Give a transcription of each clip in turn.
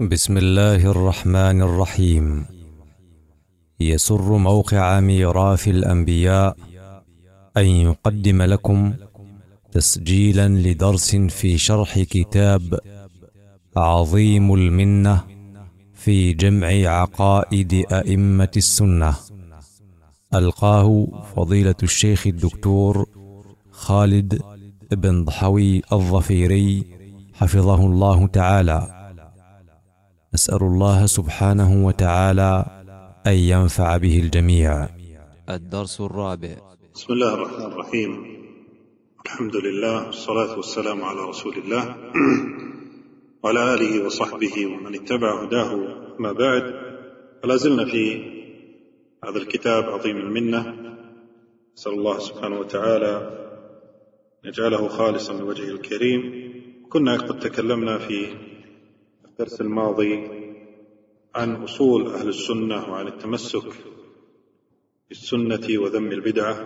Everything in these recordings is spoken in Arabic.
بسم الله الرحمن الرحيم. يسر موقع ميراث الأنبياء أن يقدم لكم تسجيلا لدرس في شرح كتاب عظيم المنة في جمع عقائد أئمة السنة، ألقاه فضيلة الشيخ الدكتور خالد بن ضحوي الظفيري حفظه الله تعالى. نسأل الله سبحانه وتعالى أن ينفع به الجميع. الدرس الرابع. بسم الله الرحمن الرحيم. الحمد لله والصلاة والسلام على رسول الله وعلى آله وصحبه ومن اتبع هداه. ما بعد، فلا زلنا في هذا الكتاب عظيم المنة، نسأل الله سبحانه وتعالى نجعله خالصا لوجهه الكريم. كنا قد تكلمنا في الدرس الماضي عن أصول أهل السنة وعن التمسك بالسنة وذم البدعة،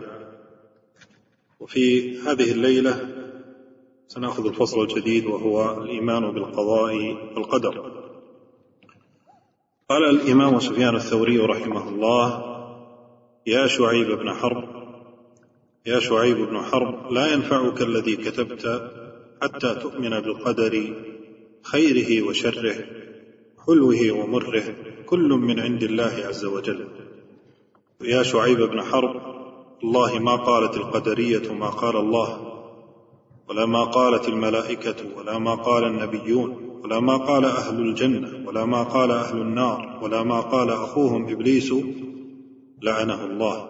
وفي هذه الليلة سنأخذ الفصل الجديد وهو الإيمان بالقضاء والقدر. قال الإمام سفيان الثوري رحمه الله: يا شعيب بن حرب، لا ينفعك الذي كتبت حتى تؤمن بالقدر خيره وشره، حلوه ومره، كل من عند الله عز وجل. يا شعيب بن حرب، الله ما قالت القدرية ما قال الله، ولا ما قالت الملائكة، ولا ما قال النبيون، ولا ما قال أهل الجنة، ولا ما قال أهل النار، ولا ما قال أخوهم إبليس لعنه الله.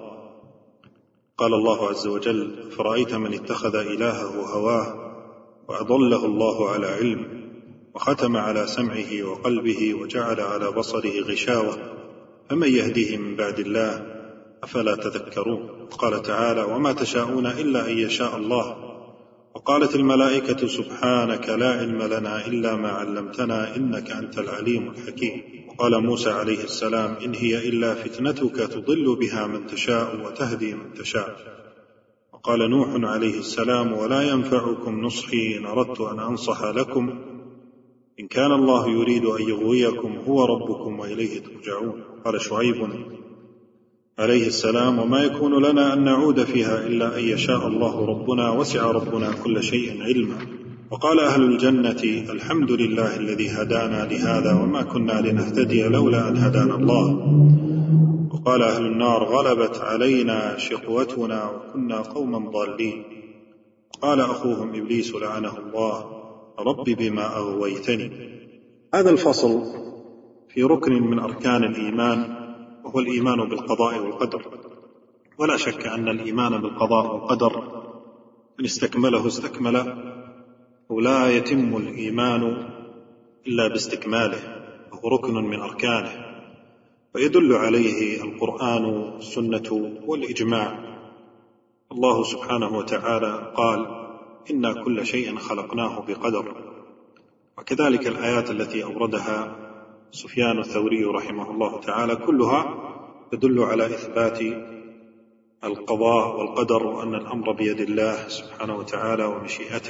قال الله عز وجل: فرأيت من اتخذ إلهه هواه وأضله الله على علم، وختم على سمعه وقلبه وجعل على بصره غشاوة، فمن يهديه من بعد الله، أفلا تذكرون. قال تعالى: وما تشاءون إلا أن يشاء الله. وقالت الملائكة: سبحانك لا علم لنا إلا ما علمتنا إنك أنت العليم الحكيم. وقال موسى عليه السلام: إن هي إلا فتنتك تضل بها من تشاء وتهدي من تشاء. وقال نوح عليه السلام: ولا ينفعكم نصحي إن أردت أن أنصح لكم إن كان الله يريد أن يغويكم هو ربكم وإليه ترجعون. قال شعيب عليه السلام: وما يكون لنا أن نعود فيها إلا أن يشاء الله ربنا، وسع ربنا كل شيء علما. وقال أهل الجنة: الحمد لله الذي هدانا لهذا وما كنا لنهتدي لولا أن هدانا الله. وقال أهل النار: غلبت علينا شقوتنا وكنا قوما ضالين. قال أخوهم إبليس لعنه الله: رب بما أغويتني. هذا الفصل في ركن من أركان الإيمان، وهو الإيمان بالقضاء والقدر. ولا شك أن الإيمان بالقضاء والقدر من استكمله استكمل، ولا يتم الإيمان إلا باستكماله، وهو ركن من أركانه، ويدل عليه القرآن والسنة والإجماع. الله سبحانه وتعالى قال: إنا كل شيء خلقناه بقدر. وكذلك الآيات التي أوردها سفيان الثوري رحمه الله تعالى كلها تدل على إثبات القضاء والقدر، وأن الأمر بيد الله سبحانه وتعالى ومشيئته.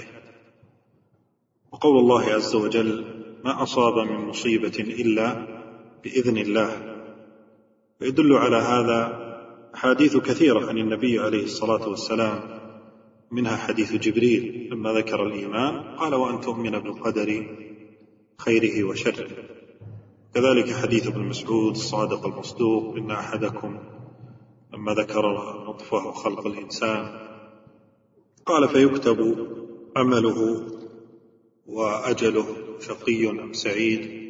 وقول الله عز وجل: ما أصاب من مصيبة إلا بإذن الله. ويدل على هذا أحاديث كثيرة عن النبي عليه الصلاة والسلام، منها حديث جبريل لما ذكر الإيمان قال: وأن تؤمن بالقدر خيره وشره. كذلك حديث ابن مسعود الصادق المصدوق: إن أحدكم لما ذكر نطفه خلق الإنسان قال: فيكتب عمله وأجله شقي أم سعيد،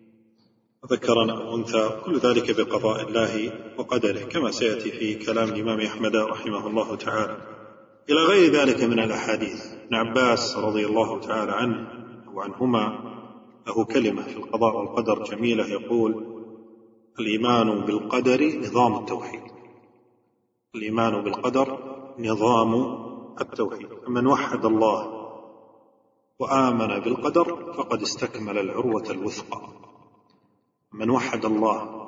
ذكرا أو أنثى، كل ذلك بقضاء الله وقدره، كما سيأتي في كلام الإمام أحمد رحمه الله تعالى. إلى غير ذلك من الأحاديث. ابن عباس رضي الله تعالى عنه وعنهما له كلمة في القضاء والقدر جميلة، يقول: الإيمان بالقدر نظام التوحيد. الإيمان بالقدر نظام التوحيد. من وحد الله وآمن بالقدر فقد استكمل العروة الوثقى. من وحد الله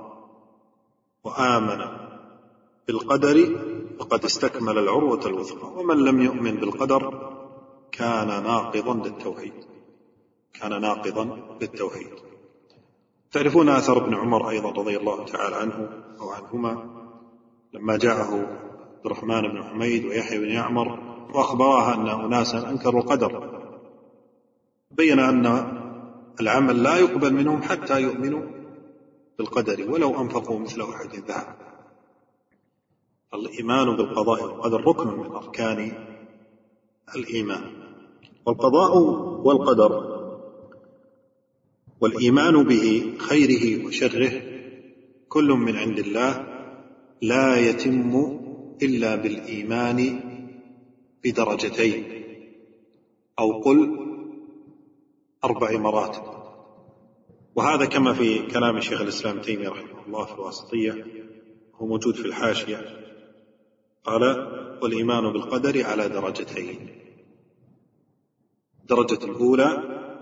وآمن بالقدر فقد استكمل العروة الوثقى. ومن لم يؤمن بالقدر كان ناقضا للتوحيد. تعرفون أثر ابن عمر أيضا رضي الله تعالى عنه أو عنهما لما جاءه عبد الرحمن بن حميد ويحيى بن يعمر وأخبرها أن أناسا أنكروا القدر، بين أن العمل لا يقبل منهم حتى يؤمنوا بالقدر ولو أنفقوا مثل أحد ذهب. الإيمان بالقضاء والقدر ركن من أركان الإيمان. والقضاء والقدر والإيمان به خيره وشره كل من عند الله لا يتم إلا بالإيمان بدرجتين، أو قل 4 مراتب. وهذا كما في كلام شيخ الإسلام تيمية رحمه الله في الواسطية، هو موجود في الحاشية، قال: والإيمان بالقدر على درجتين. الدرجة الأولى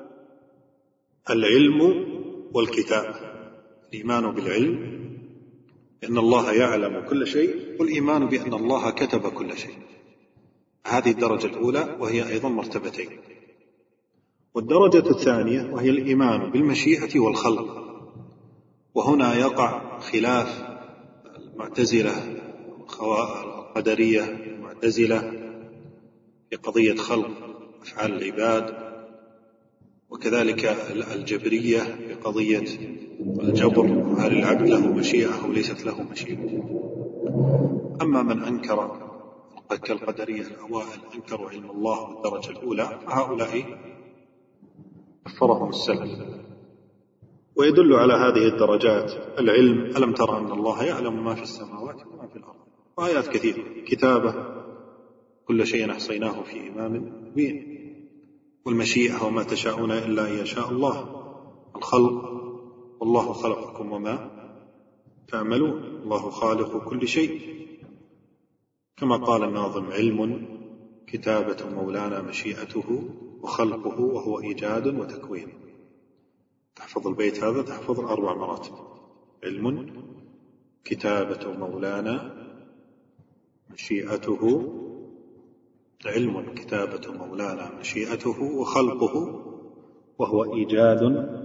العلم والكتابة، الإيمان بالعلم بأن الله يعلم كل شيء، والإيمان بأن الله كتب كل شيء. هذه الدرجة الأولى، وهي أيضا مرتبتين. والدرجة الثانية وهي الإيمان بالمشيئة والخلق، وهنا يقع خلاف المعتزلة القدرية المعتزلة في قضية خلق أفعال العباد، وكذلك الجبرية في قضية الجبر، هل العبد له مشيئة أو ليست له مشيئة. أما من أنكر كالقدرية الأوائل أنكروا علم الله بالدرجة الأولى، فهؤلاء كفرهم السلف. ويدل على هذه الدرجات العلم: ألم ترى أن الله يعلم ما في السماوات وما في الأرض، وآيات كثيرة. كتابة: كل شيء أحصيناه في إمام مبين. والمشيئة: وما تشاءون إلا أن يشاء الله. الخلق: والله خلقكم وما تعملون، الله خالق كل شيء. كما قال الناظم: علم كتابة مولانا مشيئته، وخلقه وهو إيجاد وتكوين. تحفظ البيت هذا، تحفظ 4 مراتب: علم كتابة مولانا مشيئته، علم كتابة مولانا مشيئته، وخلقه وهو إيجاد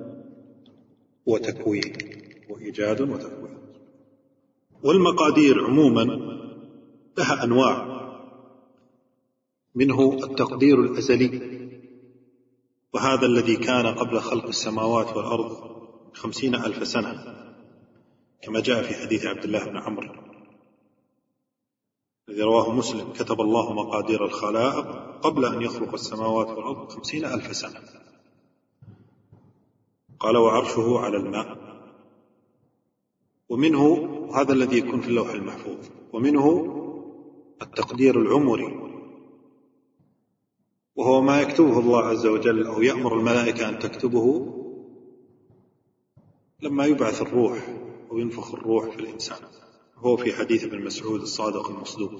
وتكوين. وإيجاد وتكوين. والمقادير عموما لها أنواع، منه التقدير الأزلي، وهذا الذي كان قبل خلق السماوات والأرض 50,000 سنة، كما جاء في حديث عبد الله بن عمرو الذي رواه مسلم: كتب الله مقادير الخلائق قبل أن يخلق السماوات والأرض 50,000 سنة. قال: وعرشه على الماء. ومنه هذا الذي يكون في اللوح المحفوظ. ومنه التقدير العمري، وهو ما يكتبه الله عز وجل أو يأمر الملائكة أن تكتبه لما يبعث الروح أو ينفخ الروح في الإنسان، هو في حديث ابن مسعود الصادق المصدوق.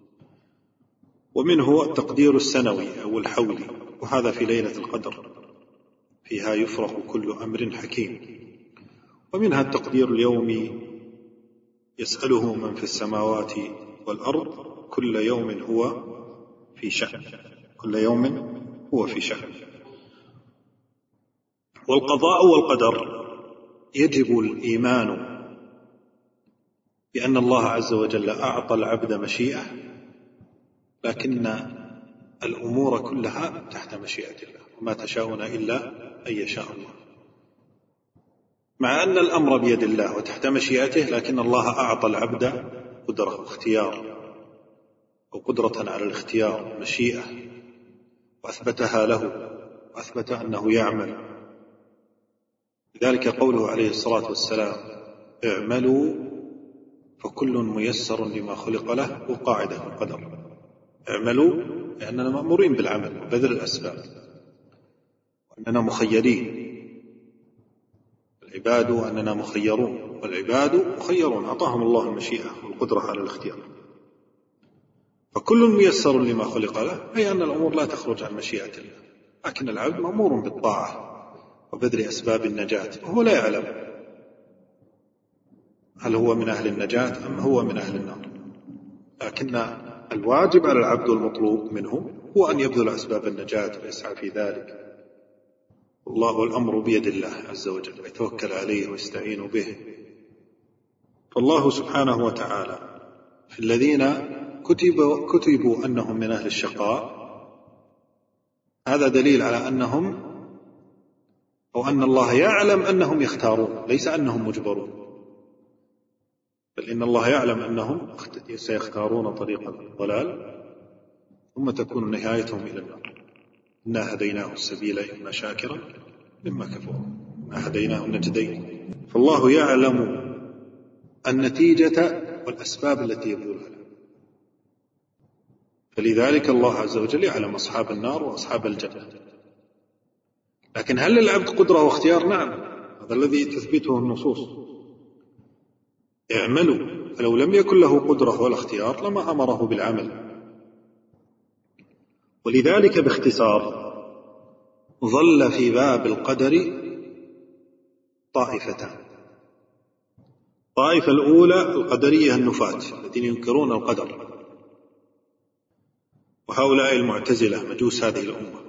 ومنه التقدير السنوي أو الحولي، وهذا في ليلة القدر، فيها يفرق كل أمر حكيم. ومنها التقدير اليومي، يسأله من في السماوات والأرض كل يوم هو في شأن، كل يوم هو في شأن. والقضاء والقدر يجب الإيمان بأن الله عز وجل أعطى العبد مشيئة، لكن الأمور كلها تحت مشيئة الله، وما تشاءون إلا أن يشاء الله. مع أن الأمر بيد الله وتحت مشيئته، لكن الله أعطى العبد قدرة اختيار، أو قدرة على الاختيار، مشيئة، وأثبتها له، وأثبت أنه يعمل. لذلك قوله عليه الصلاة والسلام: اعملوا فكل ميسر لما خلق له، وقاعدة القدر. اعملوا لأننا مأمورين بالعمل وبذل الأسباب، وأننا مخيرين. العباد أننا مخيرون، والعباد مخيرون، أعطاهم الله المشيئة والقدرة على الاختيار. فكل ميسر لما خلق له، أي أن الأمور لا تخرج عن مشيئة الله، لكن العبد مأمور بالطاعة وبذل أسباب النجاة، وهو لا يعلم هل هو من أهل النجاة أم هو من أهل النار. لكن الواجب على العبد المطلوب منه هو أن يبذل أسباب النجاة ويسعى في ذلك، والله والأمر بيد الله عز وجل، ويتوكل عليه ويستعين به. فالله سبحانه وتعالى في الذين كتبوا أنهم من أهل الشقاء، هذا دليل على أنهم أو أن الله يعلم أنهم يختارون، ليس أنهم مجبرون، بل إن الله يعلم أنهم سيختارون طريق الضلال ثم تكون نهايتهم إلى النار. إنا هديناه السبيل إما شاكرا إما كفورا، إنا هديناه النجدين. فالله يعلم النتيجة والأسباب التي يبذلها، فلذلك الله عز وجل يعلم أصحاب النار وأصحاب الجنة. لكن هل للعبد قدرة واختيار؟ نعم، هذا الذي تثبته النصوص. اعملوا، فلو لم يكن له قدرة ولا اختيار لما أمره بالعمل. ولذلك باختصار ظل في باب القدر طائفتان. الطائفة الأولى القدرية النفاة الذين ينكرون القدر، وهؤلاء المعتزلة مجوس هذه الأمة،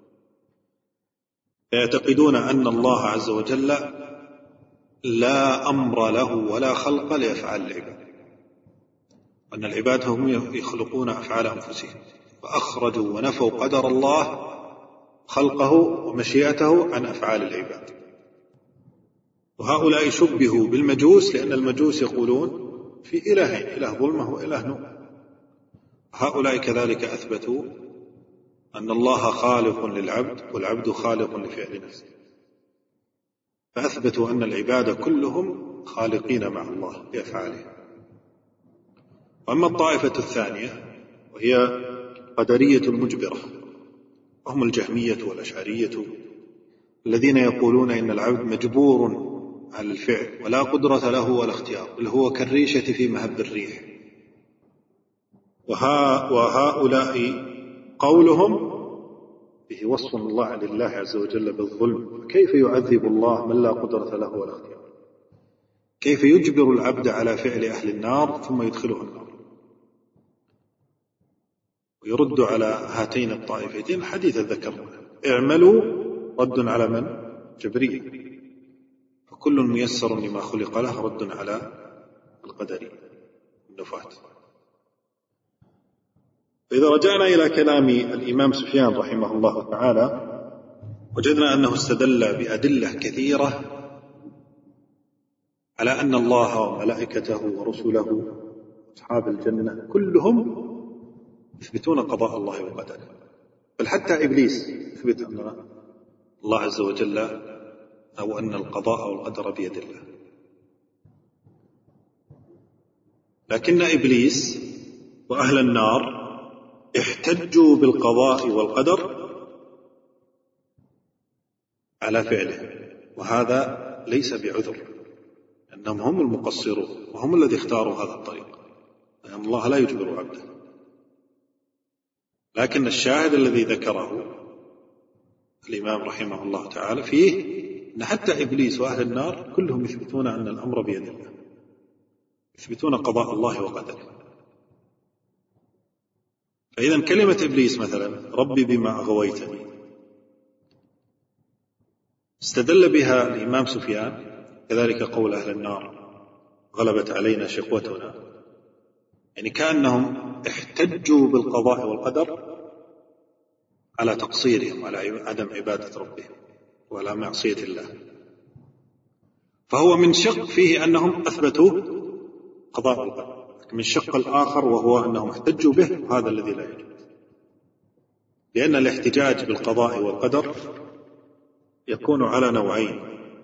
يعتقدون أن الله عز وجل لا أمر له ولا خلق لأفعال العباد، أن العباد هم يخلقون أفعال أنفسهم، فأخرجوا ونفوا قدر الله خلقه ومشيئته عن أفعال العباد. وهؤلاء شبهوا بالمجوس لأن المجوس يقولون في إلهين، إله ظلمة وإله نور. هؤلاء كذلك أثبتوا أن الله خالق للعبد والعبد خالق لفعل نفسه، فأثبتوا أن العباد كلهم خالقين مع الله بأفعالهم. وأما الطائفة الثانية وهي قدرية المجبرة، وهم الجهمية والأشعرية الذين يقولون إن العبد مجبور على الفعل ولا قدرة له ولا اختيار، بل هو كالريشة في مهب الريح. وهؤلاء قولهم به وصف الله لله عز وجل بالظلم، كيف يعذب الله من لا قدرة له ولا اختيار؟ كيف يجبر العبد على فعل أهل النار ثم يدخله النار؟ ويرد على هاتين الطائفتين حديث ذكرنا، اعملوا رد على من؟ جبريل، فكل ميسر لما خلق له، رد على القدري النفاة. فإذا رجعنا إلى كلام الإمام سفيان رحمه الله تعالى وجدنا أنه استدل بأدلة كثيرة على أن الله وملائكته ورسله أصحاب الجنة كلهم يثبتون قضاء الله وقدره، بل حتى إبليس يثبت أن الله عز وجل أو أن القضاء والقدر بيد الله. لكن إبليس وأهل النار احتجوا بالقضاء والقدر على فعله، وهذا ليس بعذر، أنهم هم المقصرون وهم الذي اختاروا هذا الطريق، لأن الله لا يجبر عبده. لكن الشاهد الذي ذكره الإمام رحمه الله تعالى فيه أن حتى إبليس وأهل النار كلهم يثبتون أن الأمر بيد الله، يثبتون قضاء الله وقدره. فإذا كلمة إبليس مثلا ربي بما أغويتني استدل بها الإمام سفيان، كذلك قول أهل النار غلبت علينا شقوتنا، يعني كأنهم احتجوا بالقضاء والقدر على تقصيرهم وعلى عدم عبادة ربهم وعلى معصية الله. فهو من شق فيه أنهم أثبتوا قضاء والقدر، من شق الآخر وهو أنهم احتجوا به، هذا الذي لا يجوز. لأن الاحتجاج بالقضاء والقدر يكون على نوعين،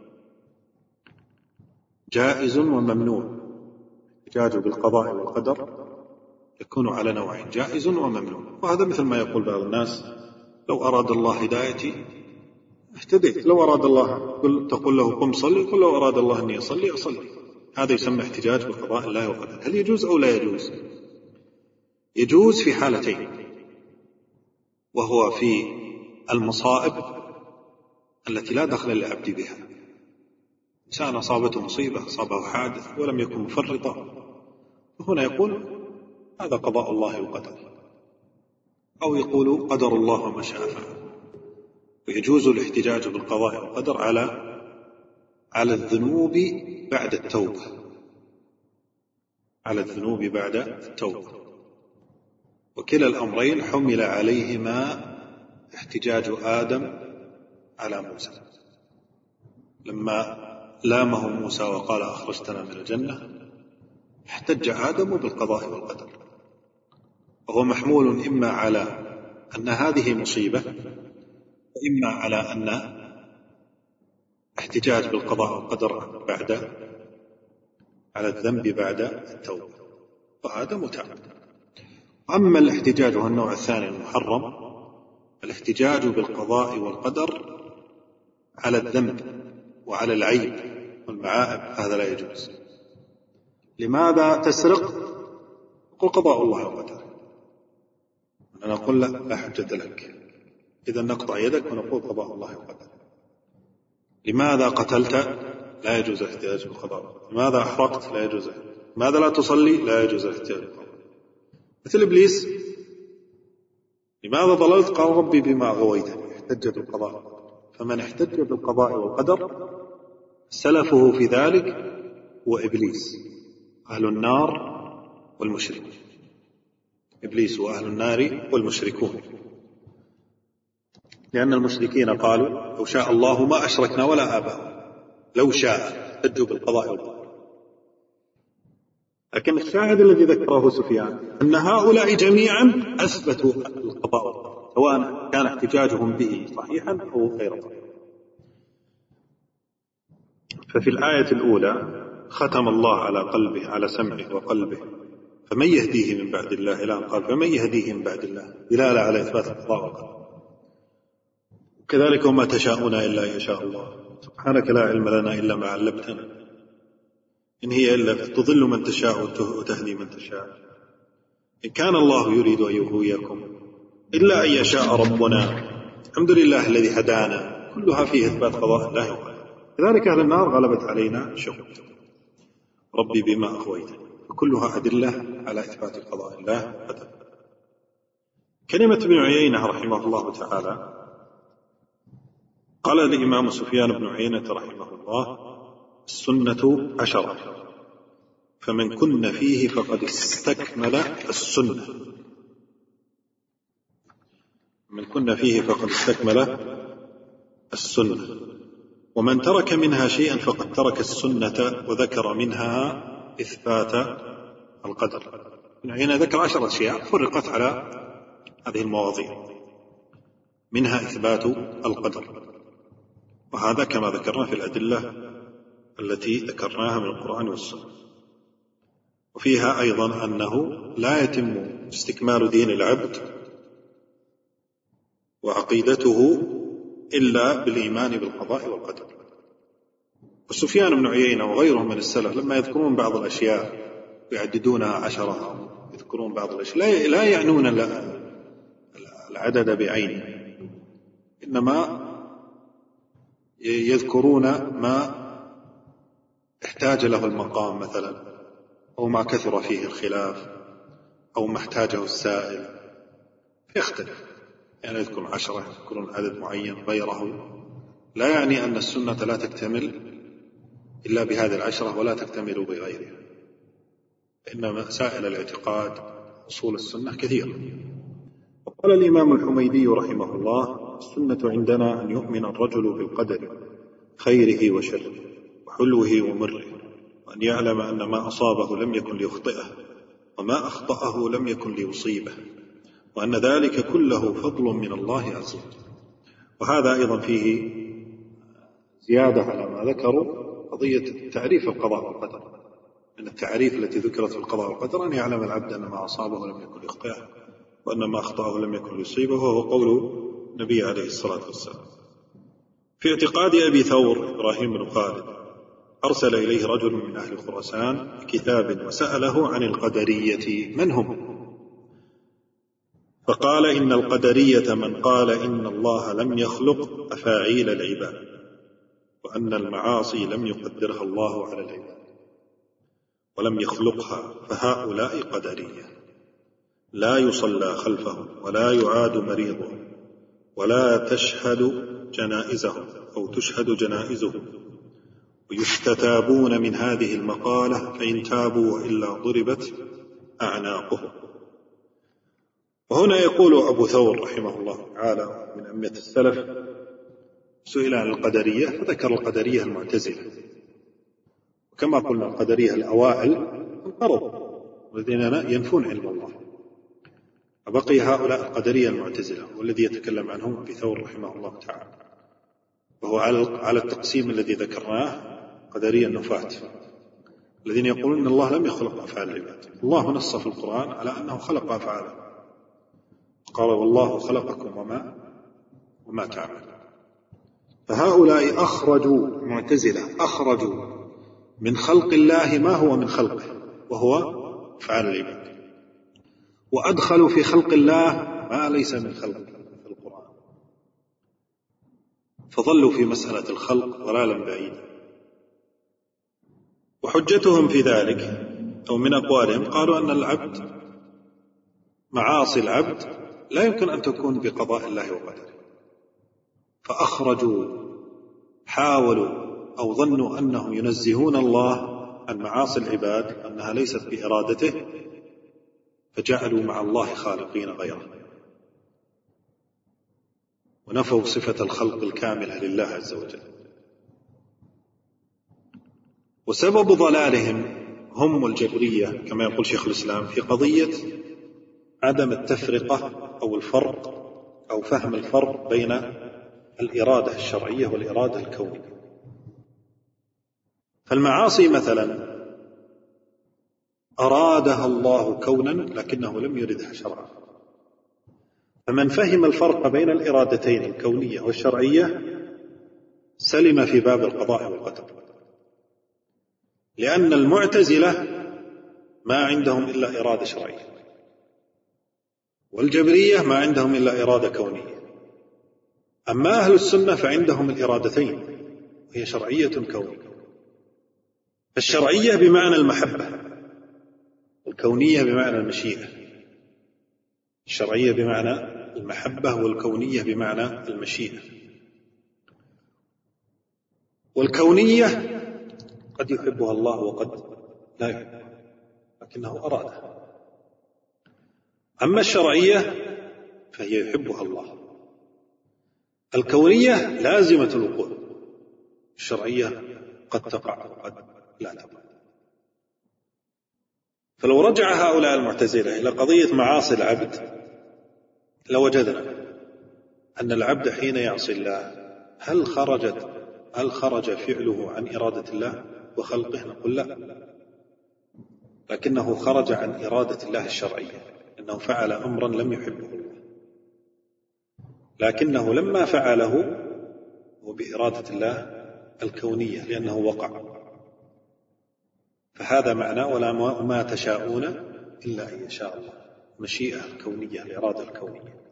جائز وممنوع. الاحتجاج بالقضاء والقدر يكون على نوعين، جائز وممنوع. وهذا مثل ما يقول بعض الناس لو أراد الله هدايتي اهتديت، لو أراد الله تقول له قم صلي، قل لو أراد الله أني أصلي أصلي. هذا يسمى احتجاج بقضاء الله وقدره. هل يجوز أو لا يجوز؟ يجوز في حالتين، وهو في المصائب التي لا دخل للعبد بها. إنسان أصابته مصيبة، أصابه حادث ولم يكن مفرطا، فهنا يقول هذا قضاء الله وقدره، أو يقول قدر الله وما شاء فعل، ويجوز الاحتجاج بالقضاء والقدر على الذنوب بعد التوبة، على الذنوب بعد التوبة. وكلا الأمرين حمل عليهما احتجاج آدم على موسى لما لامه موسى وقال أخرجتنا من الجنة، احتج آدم بالقضاء والقدر، وهو محمول إما على أن هذه مصيبة، وإما على أن احتجاج بالقضاء والقدر على الذنب بعد التوبة، وآدم تاب. أما الاحتجاج هو النوع الثاني المحرم، الاحتجاج بالقضاء والقدر على الذنب وعلى العيب والمعائب، هذا لا يجوز. لماذا تسرق؟ قل قضاء الله وقدره. أنا أقول لا حجة لك، إذا نقطع يدك ونقول قضاء الله وقدره. لماذا قتلت؟ لا يجوز الاحتجاج بالقضاء. لماذا أحرقت؟ لا يجوز. لماذا لا تصلي؟ لا يجوز الاحتجاج بالقضاء. مثل إبليس، لماذا ضللت؟ قال ربي بما أغويتني، احتج بالقضاء. فمن احتج بالقضاء والقدر سلفه في ذلك هو إبليس، أهل النار والمشركون. إبليس وأهل النار والمشركون، لأن المشركين قالوا لو شاء الله ما أشركنا ولا آباؤنا، لو شاء احتجوا بالقضاء والقدر. لكن الشاهد الذي ذكره سفيان أن هؤلاء جميعا أثبتوا القضاء والقدر، سواء كان احتجاجهم به صحيحا أو غير صحيح. ففي الآية الأولى ختم الله على قلبه، على سمعه وقلبه، فمن يهديه من بعد الله، إلى أن قال فمن يهديه من بعد الله، دلالة على إثبات القضاء والقدر. وكذلك وما تشاءون إلا أن يشاء الله، سبحانك لا علم لنا إلا ما علمتنا، إن هي إلا تضل من تشاء وتهدي من تشاء. إن كان الله يريد أن يغويكم إلا أن يشاء ربنا، الحمد لله الذي هدانا، كلها فيه إثبات قضاء الله وقدره. كذلك أهل النار غلبت علينا شهوة ربي بما أغويتني، وكلها أدلة على إثبات قضاء الله وقدره. كلمة ابن عيينة رحمه الله تعالى، قال الإمام سفيان بن عيينة رحمه الله: السنة 10، فمن كن فيه فقد استكمل السنة. من كن فيه فقد استكمل السنة، ومن ترك منها شيئا فقد ترك السنة، وذكر منها إثبات القدر. هنا ذكر 10 أشياء فرقت على هذه المواضيع، منها إثبات القدر، وهذا كما ذكرنا في الأدلة التي ذكرناها من القرآن والسنة. وفيها أيضا أنه لا يتم استكمال دين العبد وعقيدته إلا بالإيمان بالقضاء والقدر. وسفيان بن عيينة وغيرهم من السلف لما يذكرون بعض الأشياء يعددونها 10، يذكرون بعض الأشياء لا يعنون العدد بعينه، إنما يذكرون ما احتاج له المقام مثلا، أو ما كثر فيه الخلاف، أو ما احتاجه السائل، يختلف. يعني يذكرون 10، يذكرون عدد معين غيره، لا يعني أن السنة لا تكتمل إلا بهذه 10 ولا تكتمل بغيرها، إن مسائل الاعتقاد أصول السنة كثيرة. وقال الإمام الحميدي رحمه الله: السنة عندنا أن يؤمن الرجل بالقدر خيره وشره وحلوه ومره، وأن يعلم أن ما أصابه لم يكن ليخطئه، وما أخطأه لم يكن ليصيبه، وأن ذلك كله فضل من الله عز وجل. وهذا أيضا فيه زيادة على ما ذكروا، قضية تعريف القضاء والقدر. من التعريف التي ذكرت في القضاء والقدر أن يعلم العبد أن ما أصابه لم يكن ليخطئه، وأن ما أخطأه لم يكن ليصيبه، وهو قول النبي عليه الصلاة والسلام. في اعتقاد أبي ثور إبراهيم بن خالد، أرسل إليه رجل من أهل خراسان بكتاب وسأله عن القدرية من هم، فقال: إن القدرية من قال إن الله لم يخلق أفاعيل العباد، وأن المعاصي لم يقدرها الله على العباد ولم يخلقها، فهؤلاء قدرية لا يصلى خلفهم ولا يعاد مريضهم ولا تشهد جنائزهم أو تشهد جنائزهم ويستتابون من هذه المقالة، فإن تابوا وإلا ضربت أعناقهم. وهنا يقول أبو ثور رحمه الله تعالى من أئمة السلف، سئل عن القدرية فذكر القدرية المعتزلة، وكما قلنا القدرية الأوائل انقرضوا والذين ينفون علم الله، فبقي هؤلاء القدرية المعتزلة والذي يتكلم عنهم أبو ثور رحمه الله تعالى، وهو على التقسيم الذي ذكرناه، قدرية النفاة الذين يقولون أن الله لم يخلق أفعال العباد. الله نص في القرآن على أنه خلق أفعاله، قال والله خلقكم وما تعمل. فهؤلاء أخرجوا، معتزلة أخرجوا من خلق الله ما هو من خلقه وهو أفعال العباد، وأدخلوا في خلق الله ما ليس من خلقه في القرآن، فظلوا في مسألة الخلق ضلالا بعيدا. وحجتهم في ذلك أو من أقوالهم قالوا أن العبد، معاصي العبد لا يمكن أن تكون بقضاء الله وقدره، فأخرجوا، حاولوا أو ظنوا أنهم ينزهون الله عن معاصي العباد أنها ليست بإرادته، فجعلوا مع الله خالقين غيره، ونفوا صفة الخلق الكاملة لله عز وجل. وسبب ضلالهم هم الجبرية كما يقول شيخ الإسلام في قضية عدم التفرقة أو الفرق أو فهم الفرق بين الإرادة الشرعية والإرادة الكونية. فالمعاصي مثلا أرادها الله كونا لكنه لم يردها شرعا، فمن فهم الفرق بين الإرادتين الكونية والشرعية سلم في باب القضاء والقدر، لأن المعتزلة ما عندهم إلا إرادة شرعية، والجبرية ما عندهم إلا إرادة كونية. أما أهل السنة فعندهم الإرادتين، وهي شرعية كونية. الشرعية بمعنى المحبة، والكونية بمعنى المشيئة. الشرعية بمعنى المحبة، والكونية بمعنى المشيئة. والكونية قد يحبها الله وقد لا يحبها لكنه أرادها. أما الشرعية فهي يحبها الله. الكونية لازمة الوقوع، الشرعية قد تقع وقد لا تقع. فلو رجع هؤلاء المعتزلة إلى قضية معاصي العبد لوجدنا أن العبد حين يعصي الله هل خرج فعله عن إرادة الله وخلقه؟ نقول لا، لكنه خرج عن إرادة الله الشرعية، أنه فعل أمرا لم يحبه الله، لكنه لما فعله هو بإرادة الله الكونية لأنه وقع. فهذا معنى ولا ما تشاءون إلا أن يشاء الله، مشيئة الكونية، الإرادة الكونية.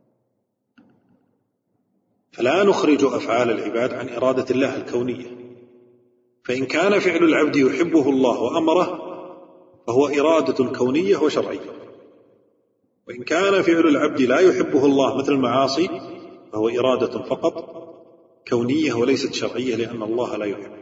فلا نخرج أفعال العباد عن إرادة الله الكونية، فإن كان فعل العبد يحبه الله وأمره فهو إرادة كونية وشرعية، وإن كان فعل العبد لا يحبه الله مثل المعاصي فهو إرادة فقط كونية وليست شرعية، لأن الله لا يحب.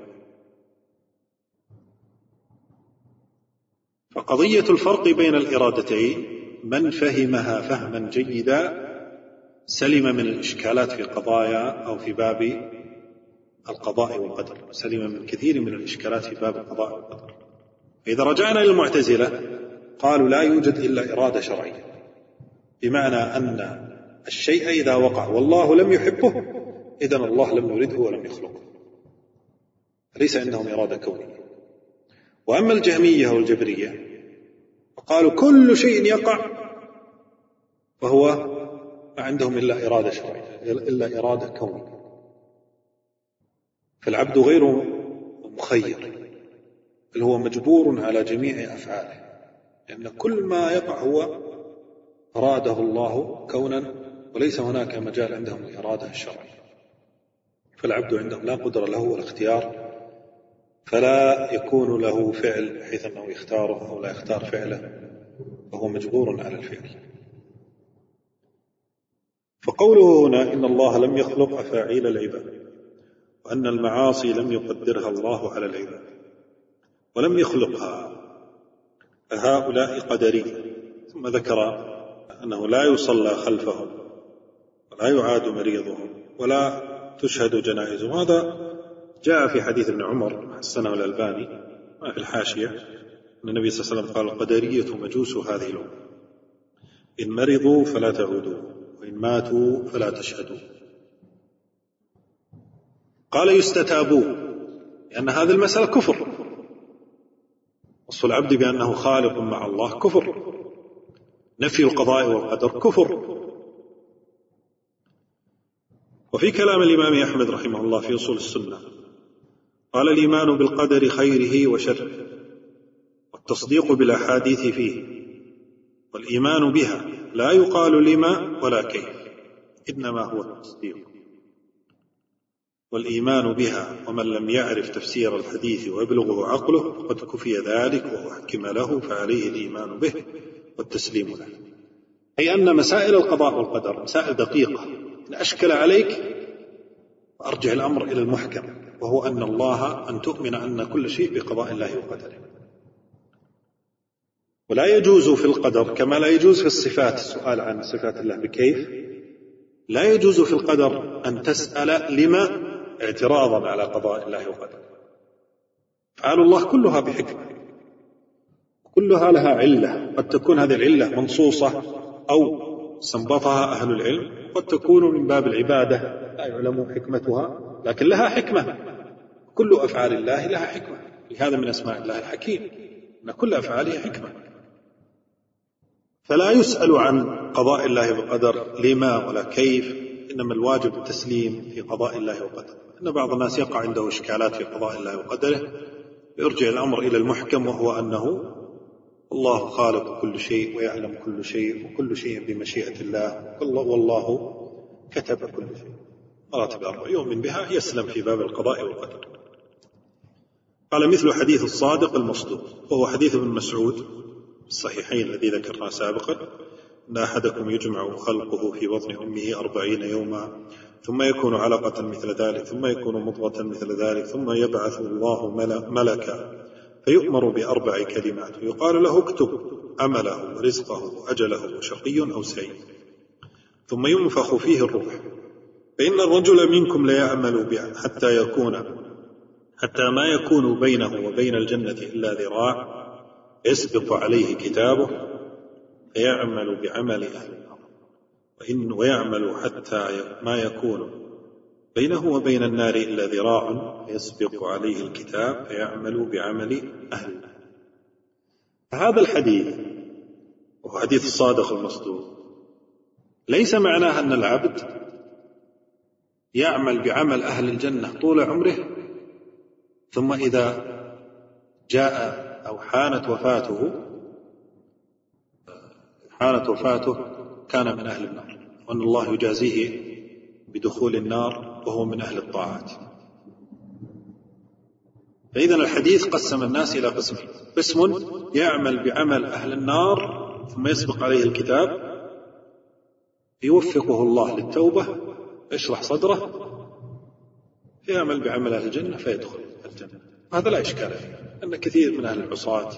فقضية الفرق بين الإرادتين من فهمها فهما جيدا سلم من الإشكالات في قضايا أو في باب القضاء والقدر، سلم من كثير من الإشكالات في باب القضاء والقدر. إذا رجعنا للمعتزلة قالوا لا يوجد إلا إرادة شرعية، بمعنى أن الشيء إذا وقع والله لم يحبه إذن الله لم يرده ولم يخلقه، ليس عندهم إرادة كونية. وأما الجهمية والجبرية فقالوا كل شيء يقع فهو ما عندهم إلا إرادة شرعية، إلا إرادة كونية. فالعبد غير مخير، بل هو مجبور على جميع أفعاله، لأن كل ما يقع هو أراده الله كونا، وليس هناك مجال عندهم الإرادة الشرعية. فالعبد عندهم لا قدرة له ولا اختيار، فلا يكون له فعل حيث أنه يختاره أو لا يختار فعله، وهو مجبور على الفعل. فقوله هنا إن الله لم يخلق أفاعيل العباد، وأن المعاصي لم يقدرها الله على العباد ولم يخلقها، فهؤلاء قدرية. ثم ذكر أنه لا يصلى خلفهم ولا يعاد مريضهم ولا تشهد جنائزهم. هذا جاء في حديث ابن عمر حسنه الألباني ما في الحاشية أن النبي صلى الله عليه وسلم قال: القدرية مجوس هذه الأمة، إن مرضوا فلا تعودوا وإن ماتوا فلا تشهدوا. قال: يستتابوا، لأن هذه المسألة كفر، وصف العبد بأنه خالق مع الله كفر، نفي القضاء والقدر كفر. وفي كلام الإمام أحمد رحمه الله في أصول السنة قال: الإيمان بالقدر خيره وشره، والتصديق بالأحاديث فيه، والإيمان بها لا يقال لما ولا كيف، إنما هو التصديق. والإيمان بها، ومن لم يعرف تفسير الحديث ويبلغه عقله فقد كفي ذلك وأحكم له، فعليه الإيمان به والتسليم له. أي أن مسائل القضاء والقدر مسائل دقيقة، إن أشكل عليك فأرجع الأمر إلى المحكم، وهو أن الله، أن تؤمن أن كل شيء بقضاء الله وقدره. ولا يجوز في القدر كما لا يجوز في الصفات السؤال عن صفات الله بكيف، لا يجوز في القدر أن تسأل لما اعتراضا على قضاء الله وقدره. أفعال الله كلها بحكمة، كلها لها علة، قد تكون هذه العلة منصوصة أو استنبطها أهل العلم، قد تكون من باب العبادة لا يعلم حكمتها لكن لها حكمة. كل أفعال الله لها حكمة، لهذا من أسماء الله الحكيم، أن كل أفعاله حكمة. فلا يسأل عن قضاء الله وقدر لما ولا كيف، إنما الواجب التسليم في قضاء الله وقدره. إن بعض الناس يقع عنده إشكالات في قضاء الله وقدره، يرجع الأمر إلى المحكم، وهو أنه الله خالق كل شيء ويعلم كل شيء، وكل شيء بمشيئة الله، والله كتب كل شيء. مراتب 4 يؤمن بها يسلم في باب القضاء والقدر. قال: مثل حديث الصادق المصدوق، وهو حديث ابن مسعود الصحيحين الذي ذكرنا سابقا: إن أحدكم يجمع خلقه في بطن أمه 40 يوما، ثم يكون علقة مثل ذلك، ثم يكون مضغة مثل ذلك، ثم يبعث الله ملكا فيؤمر ب4 كلمات، ويقال له: اكتب عمله ورزقه وأجله وشقي أو سعيد، ثم ينفخ فيه الروح، فإن الرجل منكم ليعمل حتى ما يكون بينه وبين الجنة إلا ذراع، يسبق عليه كتابه فيعمل بعمل أهل النار، ويعمل حتى ما يكون بينه وبين النار إلا ذراع، يسبق عليه الكتاب فيعمل بعمل أهل النار. فهذا الحديث، وهو حديث الصادق المصدوق، ليس معناه أن العبد يعمل بعمل أهل الجنة طول عمره، ثم إذا جاء أو حانت وفاته كان من أهل النار، وأن الله يجازيه بدخول النار وهو من أهل الطاعات. فإذا الحديث قسم الناس إلى قسمين: قسم يعمل بعمل أهل النار ثم يسبق عليه الكتاب يوفقه الله للتوبة، يشرح صدره فيعمل بعمل أهل الجنة فيدخل الجنة. هذا لا إشكال فيه، أن كثير من أهل العصاة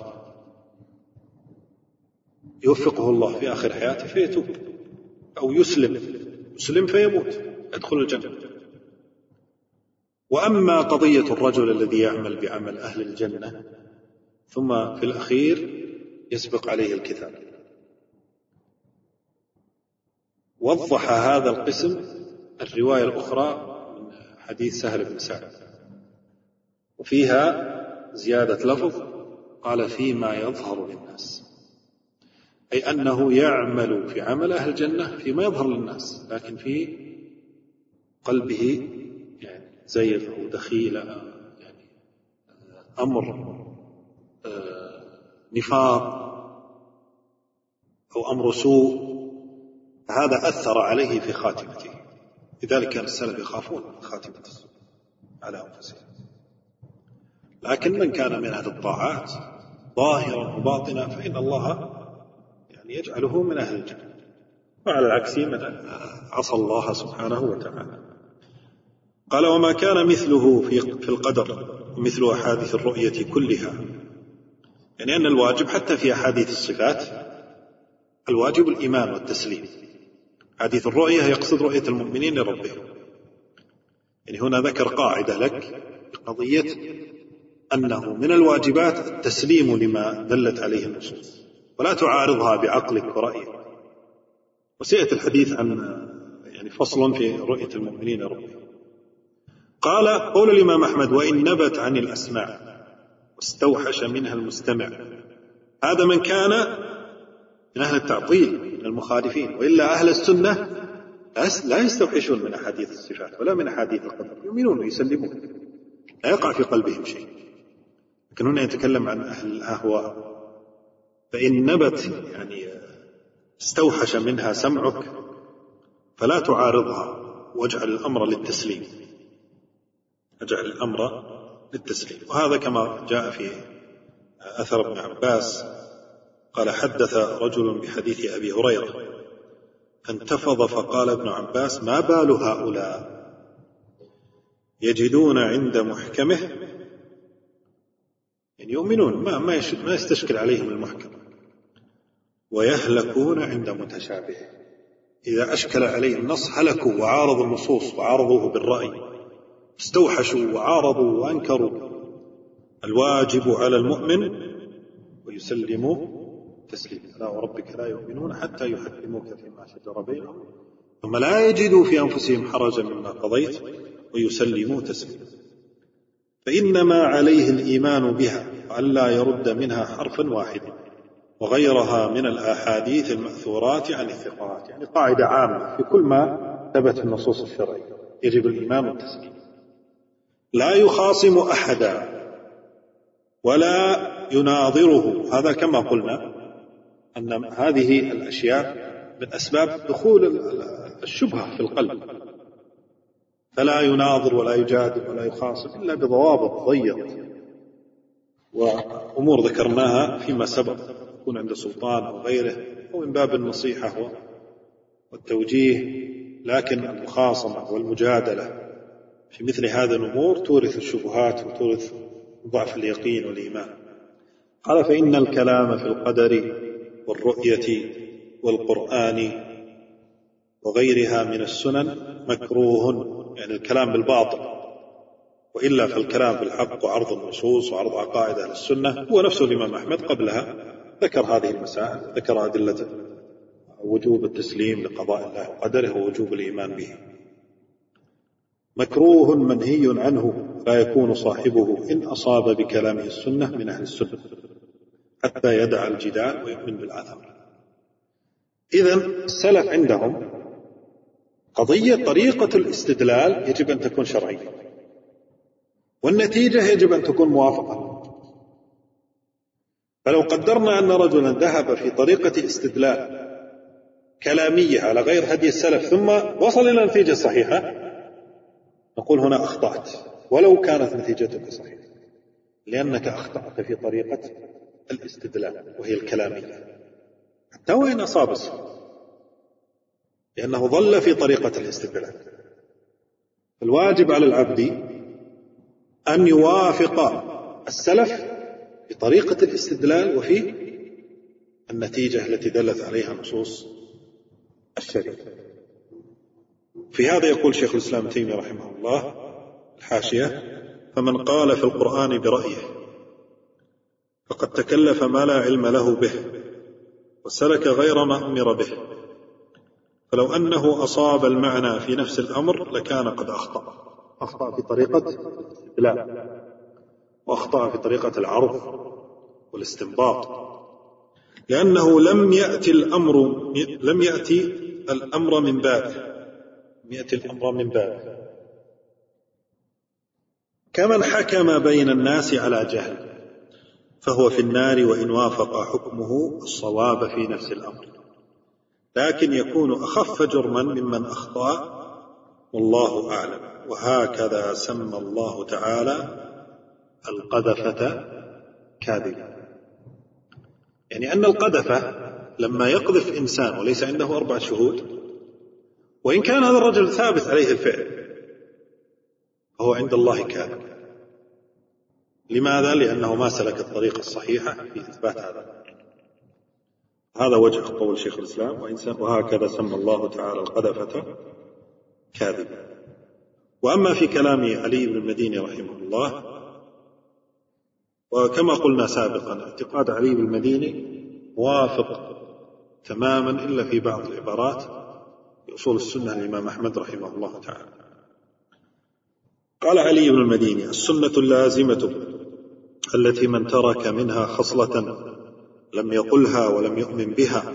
يوفقه الله في آخر حياته فيتوب، أو يسلم فيموت يدخل الجنة. وأما قضية الرجل الذي يعمل بعمل أهل الجنة ثم في الأخير يسبق عليه الكتاب، وضح هذا القسم الرواية الأخرى من حديث سهل بن سعد، وفيها زيادة لفظ قال: فيما يظهر للناس، أي أنه يعمل في عمل أهل الجنة فيما يظهر للناس، لكن في قلبه يعني زيغ أو دخيل، يعني أمر نفاق أو أمر سوء، هذا أثر عليه في خاتمته. لذلك كان السلف يخافون خاتمة السوء على أنفسهم. لكن من كان من أهل الطاعات ظاهرا وباطنا فإن الله يعني يجعله من أهل الجنة. وعلى العكس من عصى الله سبحانه وتعالى. قال: وما كان مثله في القدر مثل أحاديث الرؤية كلها، يعني أن الواجب حتى في أحاديث الصفات الواجب الإيمان والتسليم. حديث الرؤية يقصد رؤية المؤمنين لربهم، يعني هنا ذكر قاعدة لك بقضية أنه من الواجبات التسليم لما دلت عليه النصوص، ولا تعارضها بعقلك ورأيك. وسيأتي الحديث عن يعني فصل في رؤية المؤمنين لربهم. قال: قول الإمام أحمد: وإن نبت عن الأسماع واستوحش منها المستمع. هذا من كان من أهل التعطيل من المخالفين، وإلا أهل السنة لا يستوحشون من أحاديث الصفات ولا من أحاديث القدر، يؤمنون ويسلمون، لا يقع في قلبهم شيء. لكن هنا يتكلم عن أهل الأهواء. فإن نبت يعني استوحش منها سمعك فلا تعارضها، واجعل الأمر للتسليم، اجعل الأمر للتسليم. وهذا كما جاء في أثر ابن عباس قال: حدث رجل بحديث أبي هريرة فانتفض فقال ابن عباس: ما بال هؤلاء يجدون عند محكمه، يعني يؤمنون ما يستشكل عليهم المحكم، ويهلكون عند متشابهه. إذا أشكل عليه النص هلكوا وعارضوا النصوص وعارضوه بالرأي، استوحشوا وعارضوا وأنكروا. الواجب على المؤمن ويسلموا تسليما. لا وربك لا يؤمنون حتى يحكموك فيما شجر بينهم ثم لا يجدوا في أنفسهم حرجا مما قضيت ويسلموا تسليما. فإنما عليه الإيمان بها وألا يرد منها حرفا واحدا، وغيرها من الأحاديث المأثورات عن الثقات. يعني قاعدة عامة في كل ما ثبت في النصوص الشرعية يجب الإيمان والتسليم. لا يخاصم أحدا ولا يناظره. هذا كما قلنا أن هذه الأشياء من أسباب دخول الشبهة في القلب، فلا يناظر ولا يجادل ولا يخاصم إلا بضوابط ضيق وأمور ذكرناها فيما سبق، يكون عند سلطان أو غيره أو من باب النصيحة والتوجيه. لكن المخاصمة والمجادلة في مثل هذه الأمور تورث الشبهات وتورث ضعف اليقين والإيمان. قال: فإن الكلام في القدر والرؤية والقرآن وغيرها من السنن مكروه، يعني الكلام بالباطل، وإلا فالكلام بالحق وعرض النصوص وعرض عقائد أهل السنة هو نفسه الإمام أحمد قبلها ذكر هذه المسائل، ذكر أدلة وجوب التسليم لقضاء الله وقدره ووجوب الإيمان به. مكروه منهي عنه لا يكون صاحبه إن أصاب بكلامه السنة من أهل السنة حتى يدع الجدال ويؤمن بالآثار. إذن السلف عندهم قضية طريقة الاستدلال يجب أن تكون شرعية، والنتيجة يجب أن تكون موافقة. فلو قدرنا أن رجلا ذهب في طريقة استدلال كلامية على غير هدي السلف ثم وصل إلى نتيجة صحيحة، نقول هنا أخطأت ولو كانت نتيجتك صحيحة، لأنك أخطأت في طريقة الاستدلال وهي الكلامية حتى وإن أصاب الصواب، لأنه ظل في طريقة الاستدلال. الواجب على العبد أن يوافق السلف في طريقة الاستدلال وفي النتيجة التي دلت عليها نصوص الشريعة. في هذا يقول شيخ الإسلام تيمية رحمه الله الحاشية: فمن قال في القرآن برأيه فقد تكلف ما لا علم له به وسلك غير ما أمر به، فلو أنه أصاب المعنى في نفس الأمر لكان قد أخطأ في طريقة الاستدلال وأخطأ في طريقة العرض والاستنباط، لأنه لم يأتي الأمر من بابه، كمن حكم بين الناس على جهل فهو في النار وإن وافق حكمه الصواب في نفس الأمر، لكن يكون أخف جرما ممن أخطأ والله أعلم. وهكذا سمى الله تعالى القذفة كاذبة، يعني أن القذفة لما يقذف إنسان وليس عنده 4 شهود، وإن كان هذا الرجل ثابت عليه الفعل، فهو عند الله كاذب. لماذا؟ لأنه ما سلك الطريقة الصحيحة في إثبات هذا وجه قول شيخ الإسلام: وهكذا سمى الله تعالى القذفة كاذبا. وأما في كلام علي بن المديني رحمه الله، وكما قلنا سابقا اعتقاد علي بن المديني موافق تماما إلا في بعض العبارات في أصول السنة للإمام أحمد رحمه الله تعالى. قال علي بن المديني: السنة اللازمة التي من ترك منها خصلة لم يقلها ولم يؤمن بها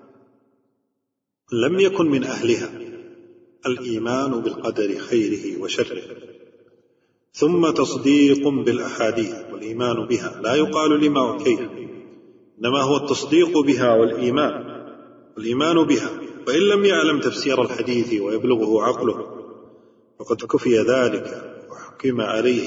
لم يكن من أهلها، الإيمان بالقدر خيره وشره، ثم تصديق بالأحاديث والإيمان بها، لا يقال لما وكيها، إنما هو التصديق بها والإيمان بها، وإن لم يعلم تفسير الحديث ويبلغه عقله فقد كفي ذلك وحكم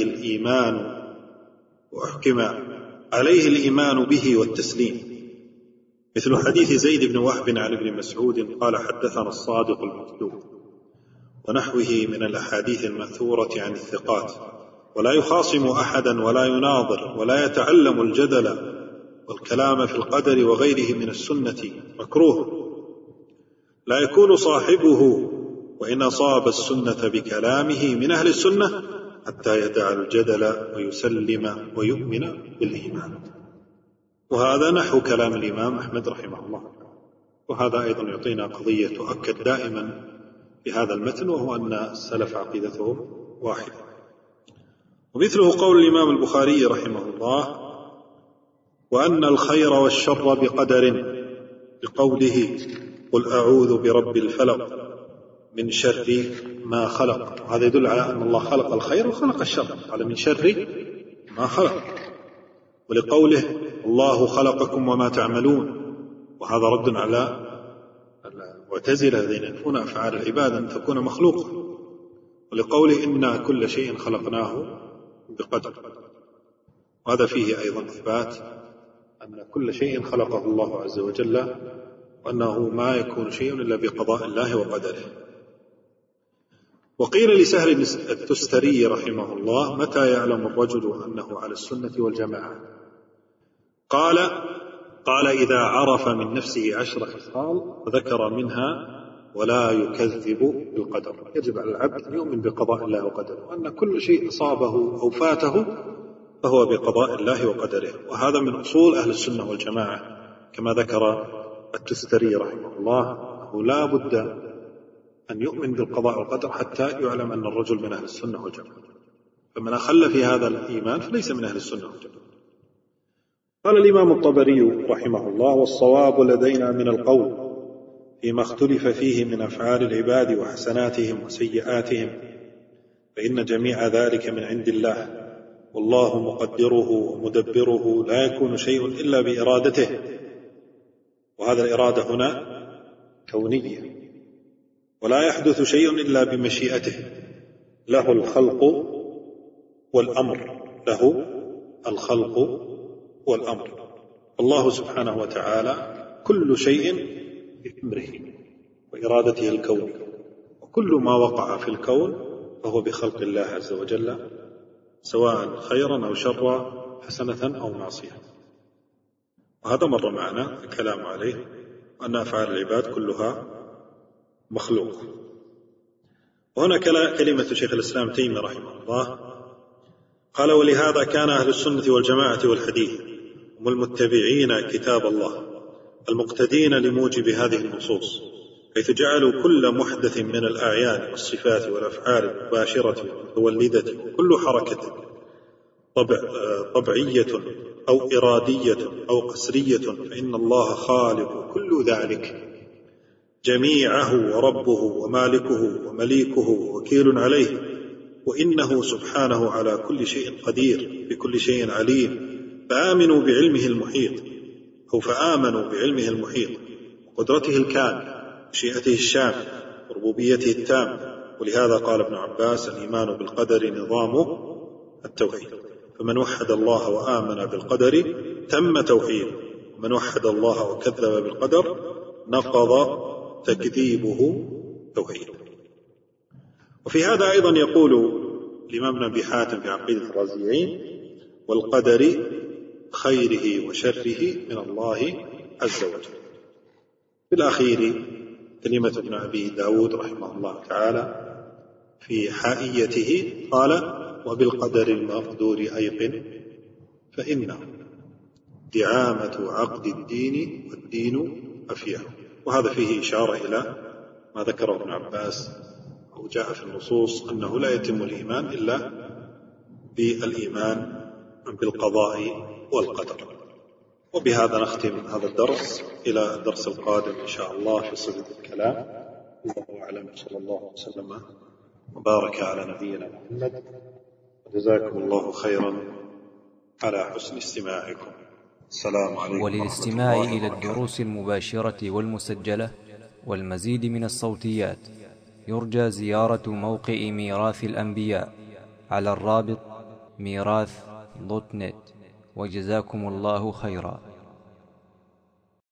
عليه الإيمان به والتسليم، مثل حديث زيد بن وهب عن ابن مسعود قال: حدثنا الصادق المصدوق، ونحوه من الأحاديث المأثورة عن الثقات، ولا يخاصم أحدا ولا يناظر ولا يتعلم الجدل والكلام في القدر وغيره من السنة مكروه، لا يكون صاحبه وإن أصاب السنة بكلامه من أهل السنة حتى يدع الجدل ويسلم ويؤمن بالإيمان. وهذا نحو كلام الإمام أحمد رحمه الله. وهذا أيضا يعطينا قضية تؤكد دائما في هذا المتن، وهو أن السلف عقيدتهم واحدة. ومثله قول الإمام البخاري رحمه الله: وأن الخير والشر بقدر، بقوله: قل أعوذ برب الفلق من شر ما خلق. هذا يدل على أن الله خلق الخير وخلق الشر، قال من شر ما خلق. ولقوله: الله خلقكم وما تعملون، وهذا رد على المعتزلة الذين ينفون أفعال العباد أن تكون مخلوقة. ولقوله: إنا كل شيء خلقناه بقدر، وهذا فيه أيضا إثبات أن كل شيء خلقه الله عز وجل، وأنه ما يكون شيء إلا بقضاء الله وقدره. وقيل لسهل التستري رحمه الله: متى يعلم الرجل أنه على السنة والجماعة؟ قال: إذا عرف من نفسه 10 خصال وذكر منها ولا يكذب بالقدر. يجب على العبد أن يؤمن بقضاء الله وقدره، وأن كل شيء أصابه أو فاته فهو بقضاء الله وقدره. وهذا من أصول أهل السنة والجماعة، كما ذكر التستري رحمه الله، أنه لا بد أن يؤمن بالقضاء والقدر حتى يعلم أن الرجل من أهل السنة والجماعة. فمن أخل في هذا الإيمان فليس من أهل السنة والجماعة. قال الإمام الطبري رحمه الله: والصواب لدينا من القول فيما اختلف فيه من أفعال العباد وحسناتهم وسيئاتهم، فإن جميع ذلك من عند الله، والله مقدره ومدبره، لا يكون شيء إلا بإرادته. وهذا الإرادة هنا كونية، ولا يحدث شيء إلا بمشيئته، له الخلق والأمر، له الخلق والأمر. الله سبحانه وتعالى كل شيء بأمره وإرادته الكون، وكل ما وقع في الكون فهو بخلق الله عز وجل، سواء خيرا أو شرا، حسنة أو معصية. وهذا مر معنا الكلام عليه، أن أفعال العباد كلها مخلوق. وهنا كلمة شيخ الإسلام تيمية رحمه الله، قال: ولهذا كان أهل السنة والجماعة والحديث هم المتبعين كتاب الله المقتدين لموجب هذه النصوص، حيث جعلوا كل محدث من الأعيان والصفات والأفعال المباشرة والمتولدة وكل حركة طبعية أو إرادية أو قسرية، فإن الله خالق كل ذلك جميعه وربه ومالكه ومليكه ووكيل عليه، وإنه سبحانه على كل شيء قدير بكل شيء عليم. فآمنوا بعلمه المحيط وقدرته الكاملة ومشيئته الشاملة وربوبيته التامة. ولهذا قال ابن عباس: الإيمان بالقدر نظام التوحيد. فمن وحد الله وآمن بالقدر تم توحيده، من وحد الله وكذب بالقدر نقض تكذيبه توحيدا. وفي هذا أيضا يقول الإمام ابن أبي حاتم في عقيدة الرازيين: والقدر خيره وشره من الله عز وجل. في الأخير كلمة ابن أبي داود رحمه الله تعالى في حائيته قال: وبالقدر المقدور أيقن فإنه دعامة عقد الدين والدين أفياه. وهذا فيه إشارة إلى ما ذكره ابن عباس أو جاء في النصوص أنه لا يتم الإيمان إلا بالإيمان بالقضاء والقدر. وبهذا نختم هذا الدرس، إلى الدرس القادم إن شاء الله في صدد الكلام. الله أعلم، صلى الله وسلم وبارك على نبينا محمد، وجزاكم الله خيرا على حسن استماعكم. السلام عليكم. وللاستماع إلى الدروس المباشرة والمسجلة والمزيد من الصوتيات يرجى زيارة موقع ميراث الأنبياء على الرابط ميراث.net. وجزاكم الله خيرا.